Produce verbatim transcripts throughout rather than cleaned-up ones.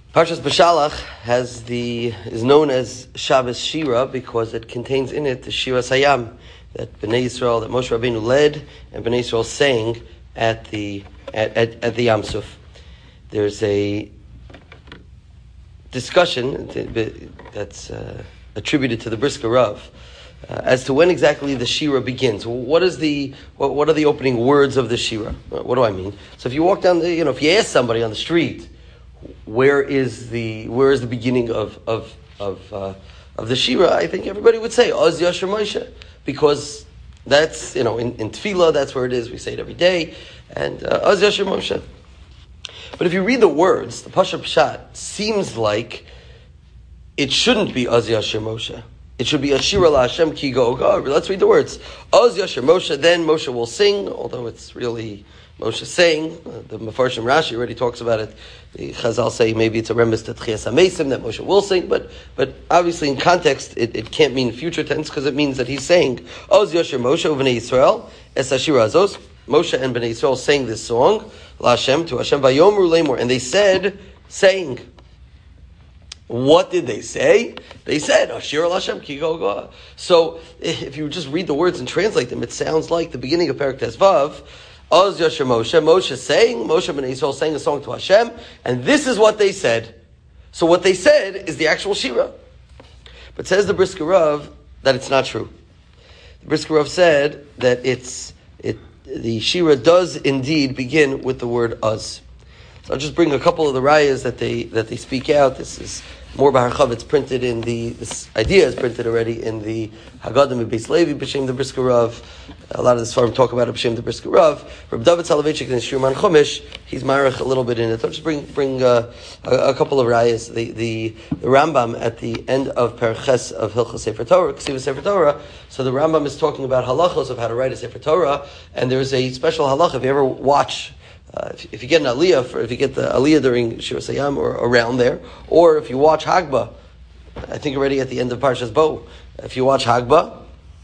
Parshas Beshalach has the is known as Shabbos Shira because it contains in it the Shira Sayam that Bnei Yisrael, that Moshe Rabbeinu led and Bnei Yisrael sang at the at, at, at the Yam Suf. There's a discussion that's uh, attributed to the Brisker Rav uh, as to when exactly the Shira begins. What is the what, what are the opening words of the Shira? What do I mean? So if you walk down the, you know, if you ask somebody on the street, where is the where is the beginning of of of uh, of the Shira? I think everybody would say Oz Yasher Moshe, because that's, you know, in, in Tefillah, that's where it is. We say it every day, and uh, Oz Yasher Moshe. But if you read the words, the Pasha Pshat seems like it shouldn't be Oz Yasher Moshe. It should be Ashira La Hashem Ki Go Go. Let's read the words. Oz Yasher Moshe. Then Moshe will sing, although it's really Moshe saying. Uh, the Mefarshim Rashi already talks about it. The Chazal say maybe it's a remiss to Tchias HaMesim that Moshe will sing, but but obviously in context it, it can't mean future tense because it means that he's saying Oz Yasher Moshe Bnei Yisrael Es Ashira Azos. Moshe and Bnei Yisrael sang this song La Hashem to Hashem Vayomru Lemor, and they said, saying. What did they say? They said, Ashir Hashem Ki Go Go. So if you just read the words and translate them, it sounds like the beginning of Perek Tezvav. Oz Yasher Moshe, Moshe saying, Moshe ben Yisrael sang a song to Hashem, and this is what they said. So what they said is the actual Shira. But says the Brisker Rav that it's not true. The Brisker Rav said that it's it the Shira does indeed begin with the word Oz. So I'll just bring a couple of the rayas that they that they speak out. This is more B'Harchav. It's printed in the, this idea is printed already in the Haggadah Beis Levi, B'Shem the Brisker Rav. A lot of the Sfarim talk about it, B'Shem the Brisker Rav. Reb David Soloveitchik in Shirman Chumash, he's marich a little bit in it. I'll just bring bring uh, a, a couple of rayas. The, the the Rambam at the end of Perches of Hilchos Sefer Torah, Ksiva Sefer Torah. So the Rambam is talking about halachos of how to write a Sefer Torah, and there's a special halacha. If you ever watch. Uh, if, if you get an aliyah, for, if you get the aliyah during Shir Sayam or around there, or if you watch Hagba, I think already at the end of Parshas Bo, if you watch Hagba,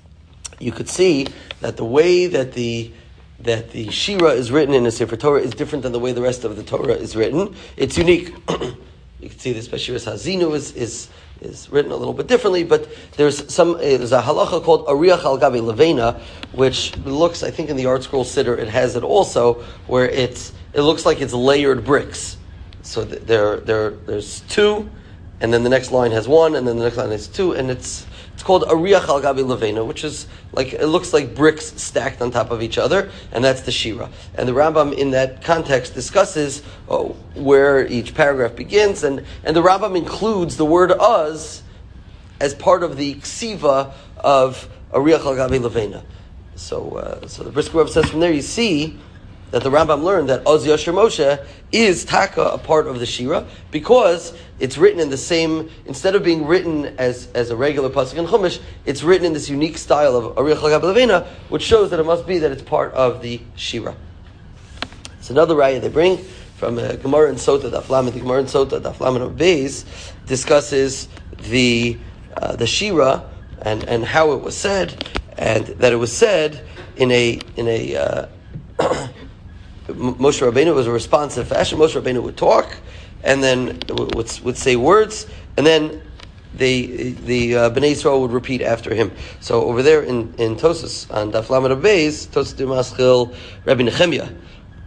you could see that the way that the that the Shira is written in the Sefer Torah is different than the way the rest of the Torah is written. It's unique. You can see this by Shiras Hazinu is is is written a little bit differently, but there's some, there's a halacha called Ariach al Gabi Levena, which looks, I think in the Art Scroll Siddur it has it also, where it's, it looks like it's layered bricks. So there, there, there's two, and then the next line has one, and then the next line has two, and it's, it's called Ariach al Gabi Levena, which is like, it looks like bricks stacked on top of each other, and that's the Shira. And the Rambam in that context discusses oh, where each paragraph begins, and, and the Rambam includes the word Uz as part of the ksiva of Ariach al Gabi Levena. So, uh, so the Brisker Rav says from there you see that the Rambam learned that Oz Yasher Moshe is taka, a part of the Shira, because it's written in the same, instead of being written as, as a regular pasuk in Chumash, it's written in this unique style of Ariach al Gabi Levena, which shows that it must be that it's part of the Shira. It's another raya they bring from uh, Gemara and Sota, Daf Lamed. The Gemara and Sota, Daf Lamed of Beis, discusses the uh, the Shira and, and how it was said, and that it was said in a in a uh, Moshe Rabbeinu was a responsive fashion. Moshe Rabbeinu would talk, and then would would say words, and then the the uh, Bnei Yisrael would repeat after him. So over there in in Tosas on Daf Lamed Beis, Tosas de Maschil, Rabbi Nechemia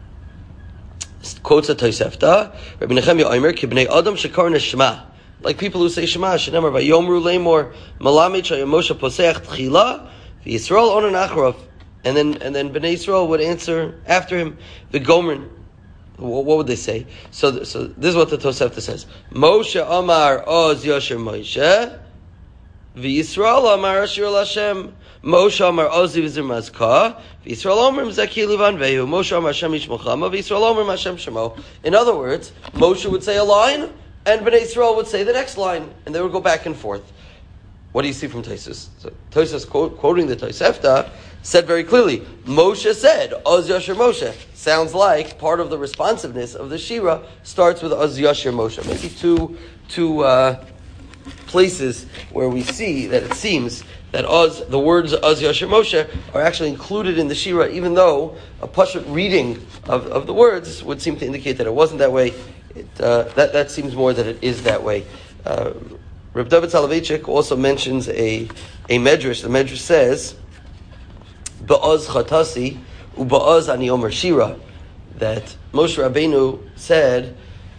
quotes a Tosefta. Rabbi Nechemia Omer ki bnei Adam shekarna Shema, like people who say Shema. Shenemar vayomru lemor malamed shayamoshe poseach tchila v'Yisrael onan achrav. And then, and then Bnei Yisrael would answer after him. The Gomer, what would they say? So, so this is what the Tosefta says: Moshe Amar Oz Yasher Moshe, v'Yisrael Amar Ashir Hashem. Moshe Amar Oz V'Zir Mazka, v'Yisrael Amar Mzaki Livan Vehu. Moshe Amar Hashem Yishmochama, v'Yisrael Amar Hashem Shemo. In other words, Moshe would say a line, and Bnei Yisrael would say the next line, and they would go back and forth. What do you see from Tosas? So Tosas quote, quoting the Tosefta said very clearly, Moshe said, Oz Yasher Moshe. Sounds like part of the responsiveness of the Shira starts with Oz Yasher Moshe. Maybe too, too, uh, places where we see that it seems that Oz, the words Oz Yashir Moshe are actually included in the Shira, even though a Pashut reading of, of the words would seem to indicate that it wasn't that way. It, uh, that, that seems more that it is that way. Uh, Reb David Soloveitchik also mentions a, a medrash. The medrash says, Ba'oz Chatasi u'ba'oz ani omer Shira, that Moshe Rabbeinu said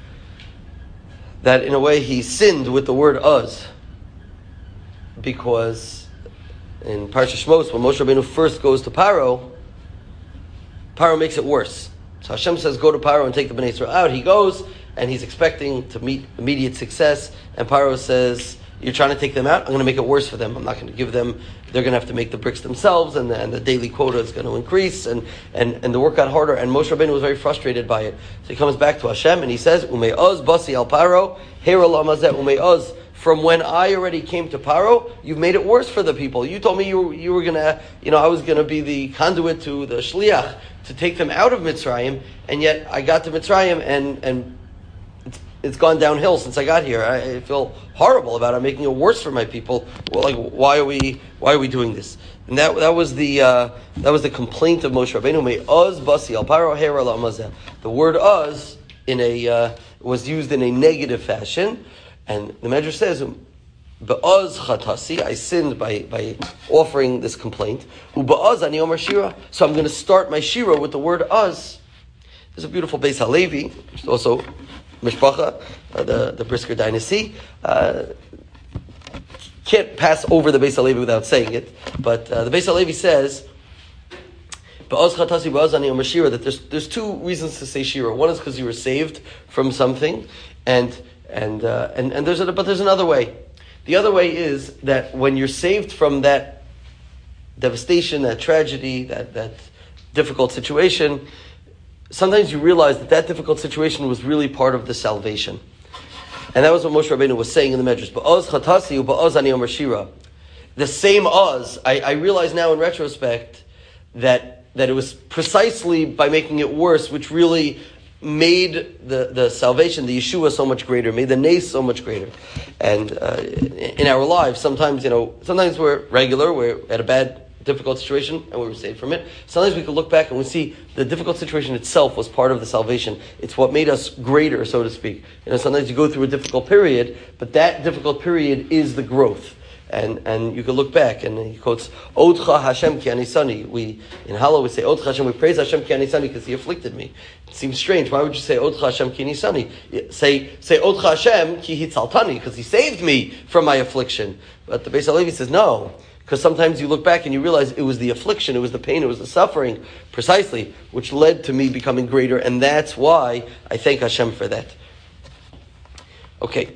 that in a way he sinned with the word Oz, because in Parsha Shmos, when Moshe Rabbeinu first goes to Paro, Paro makes it worse. So Hashem says, go to Paro and take the Bnei Yisrael out. He goes, and he's expecting to meet immediate success, and Paro says, you're trying to take them out? I'm going to make it worse for them. I'm not going to give them, they're going to have to make the bricks themselves, and the, and the daily quota is going to increase, and, and, and the work got harder, and Moshe Rabbeinu was very frustrated by it. So he comes back to Hashem, and he says, Umei Oz basi al Paro, Hera lamazeh Umei Oz. From when I already came to Paro, you've made it worse for the people. You told me you were, you were gonna, you know, I was gonna be the conduit to the shliach to take them out of Mitzrayim, and yet I got to Mitzrayim and and it's, it's gone downhill since I got here. I, I feel horrible about it. I'm making it worse for my people. Well, like, why are we why are we doing this? And that that was the uh, that was the complaint of Moshe Rabbeinu. May Oz basi al Paro hera la'amazeh. The word Oz in a uh, was used in a negative fashion. And the Medrash says, "Ba'oz chatasi," I sinned by, by offering this complaint. "U'ba'oz ani omer shira," so I'm going to start my shira with the word "oz." There's a beautiful Beis Halevi, which is also mishpacha, uh, the the Brisker dynasty. Uh, can't pass over the Beis Halevi without saying it, but uh, the Beis Halevi says, "Ba'oz chatasi ba'oz ani omer shira," that there's there's two reasons to say shira. One is because you were saved from something, and And uh, and and there's a, but there's another way. The other way is that when you're saved from that devastation, that tragedy, that that difficult situation, sometimes you realize that that difficult situation was really part of the salvation. And that was what Moshe Rabbeinu was saying in the Medrash. Ba'oz chatasi u'ba'oz ani omer shira. The same Oz, I, I realize now in retrospect that that it was precisely by making it worse, which really made the, the salvation, the Yeshua, so much greater, made the Nes so much greater. And uh, in our lives, sometimes, you know, sometimes we're regular, we're at a bad, difficult situation, and we were saved from it. Sometimes we can look back and we see the difficult situation itself was part of the salvation. It's what made us greater, so to speak. You know, sometimes you go through a difficult period, but that difficult period is the growth. And and you can look back, and he quotes, Odcha Hashem ki anisani. We, in Hallel, we say, Odcha Hashem, we praise Hashem ki anisani because he afflicted me. It seems strange. Why would you say, Odcha Hashem ki anisani? Say, say Odcha Hashem ki hitzaltani, because he saved me from my affliction. But the Beis Halevi says, no. Because sometimes you look back and you realize it was the affliction, it was the pain, it was the suffering, precisely, which led to me becoming greater. And that's why I thank Hashem for that. Okay.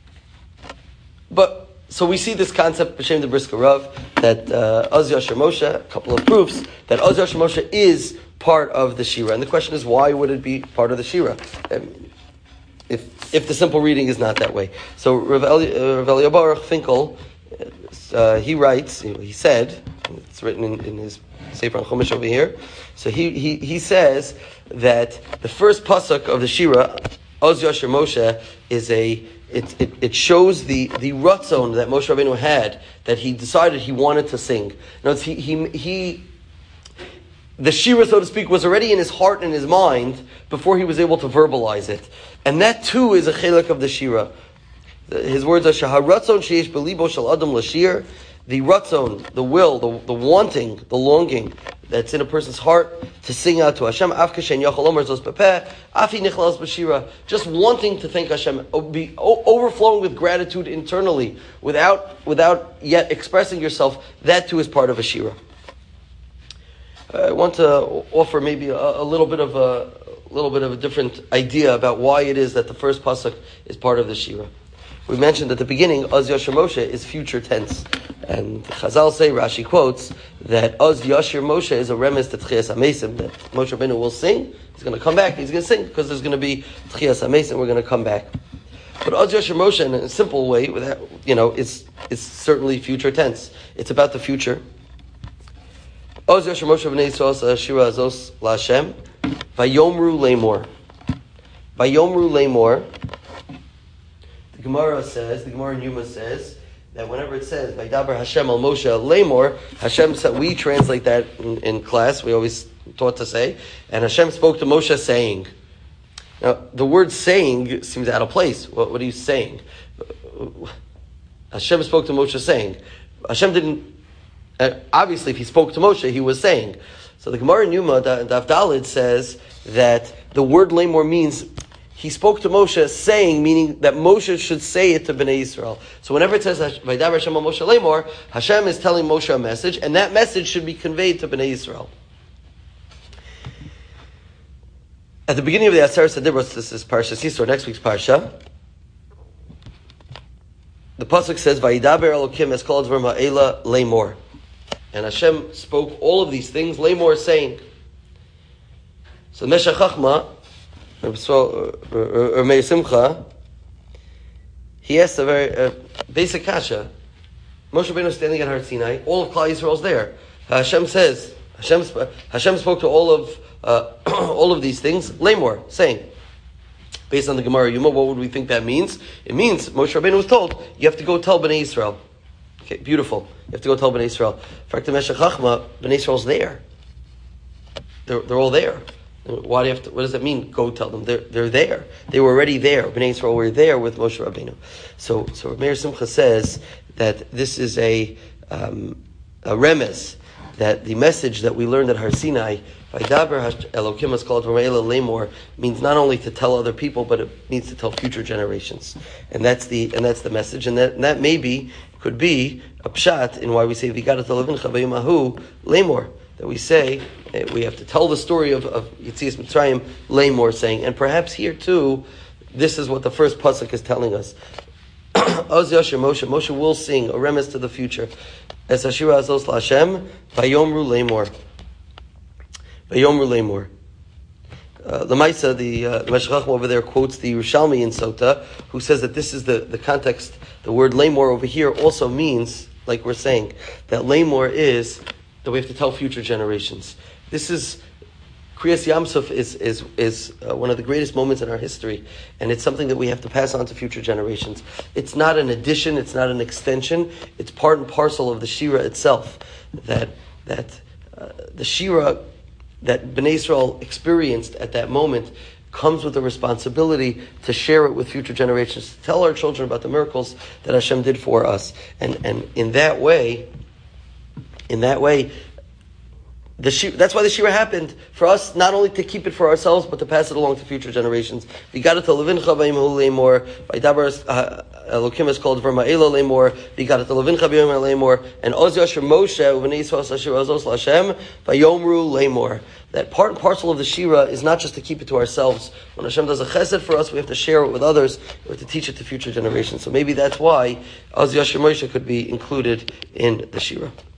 But, so we see this concept, B'Shem the Brisker Rav, that uh, Oz Yashir Moshe, a couple of proofs, that Oz Yashir Moshe is part of the Shira. And the question is, why would it be part of the Shira? Um, if if the simple reading is not that way. So Rav Eliyahu Baruch Finkel, uh, he writes, he said, it's written in, in his Sefer Chumash over here, so he, he, he says that the first pasuk of the Shira, Oz Yashir Moshe, is a It, it it shows the the ratzon that Moshe Rabbeinu had, that he decided he wanted to sing. Now he he he the shira, so to speak, was already in his heart and his mind before he was able to verbalize it, and that too is a chelek of the shira. His words are shahar ratzon sheish belibo shel adam lashir. The ratzon, the will, the the wanting, the longing that's in a person's heart to sing out to Hashem. Just wanting to thank Hashem, be overflowing with gratitude internally, without without yet expressing yourself. That too is part of a shira. I want to offer maybe a, a little bit of a, a little bit of a different idea about why it is that the first pasuk is part of the shira. We mentioned at the beginning, Oz Yashir Moshe is future tense. And Chazal say, Rashi quotes, that Oz Yashir Moshe is a remez to Tchias HaMesim, that Moshe Rabbeinu will sing, he's going to come back, he's going to sing, because there's going to be Tchias HaMesim, we're going to come back. But Oz Yashir Moshe, in a simple way, without, you know, it's, it's certainly future tense. It's about the future. Oz Yashir Moshe v'nei Yisrael Shira Azos LaHashem, Vayomru Lemor. Vayomru Lemor. The Gemara says, the Gemara in Yuma says, that whenever it says, Vaydaber Hashem al Moshe lemor, Hashem said, we translate that in, in class, we always taught to say, and Hashem spoke to Moshe saying. Now, the word saying seems out of place. What, what are you saying? Hashem spoke to Moshe saying. Hashem didn't, uh, obviously if he spoke to Moshe, he was saying. So the Gemara in Yuma, Daf Daled, says that the word lemor means he spoke to Moshe saying, meaning that Moshe should say it to Bnei Yisrael. So whenever it says, Vaydaber Hashem al Moshe lemor, Hashem is telling Moshe a message, and that message should be conveyed to Bnei Yisrael. At the beginning of the Aseret Dibros, this is Parsha Sisor, next week's Parsha, the Pasuk says, Vayidaber Elokim es kol advarim ha'ela lemor. And Hashem spoke all of these things, lemor saying. So Meshech Chachma, or Meir Simcha, he asked a very uh, basic kasha. Moshe Rabbeinu is standing at Har Sinai, all of Klal Yisrael is there. Hashem says, Hashem, Hashem spoke to all of uh, all of these things, lemor, saying. Based on the Gemara Yuma, what would we think that means? It means Moshe Rabbeinu was told, you have to go tell Bnei Yisrael. Okay, beautiful. You have to go tell Bnei Yisrael. In fact, the Meshech Chachma, Bnei Yisrael's there. They're, they're all there. Why do you have to, what does that mean, go tell them? They're, they're there. They were already there. Bnei Yisrael were there with Moshe Rabbeinu. So, so Meir Simcha says that this is a, um, a remez, that the message that we learned at Har Sinai, Vaydaber Elokim es kol advarim ha'ela lemor, means not only to tell other people, but it needs to tell future generations. And that's the, and that's the message. And that, and that maybe could be a pshat in why we say, V'yigadat levincha b'yom hahu lemor. That we say, we have to tell the story of, of Yetzias Mitzrayim, lemor saying, and perhaps here too, this is what the first pasuk is telling us. Oz Yasher Moshe, Moshe will sing a remez to the future. Es Hashira Azos LaHashem, Vayomru lemor. Vayomru lemor. The Maisa, the uh, Meshech Chachma over there quotes the Yerushalmi in Sota, who says that this is the, the context. The word lemor over here also means, like we're saying, that lemor is that we have to tell future generations. This is, Kriyas Yamsuf is is is uh, one of the greatest moments in our history, and it's something that we have to pass on to future generations. It's not an addition, it's not an extension, it's part and parcel of the Shira itself. That that uh, the Shira that Bnei Yisrael experienced at that moment comes with the responsibility to share it with future generations, to tell our children about the miracles that Hashem did for us, and and in that way. In that way, the Shira, that's why the Shira happened, for us not only to keep it for ourselves, but to pass it along to future generations. V'yigadat levincha b'yom hahu lemor, Vaydaber Elokim es kol advarim ha'ela lemor, V'yigadat levincha b'yom hahu lemor, and Oz Yasher Moshe u'Bnei Yisrael Hashira Azos LaHashem, Vayomru lemor. That part and parcel of the Shira is not just to keep it to ourselves. When Hashem does a chesed for us, we have to share it with others. We have to teach it to future generations. So maybe that's why Oz Yasher Moshe could be included in the Shira.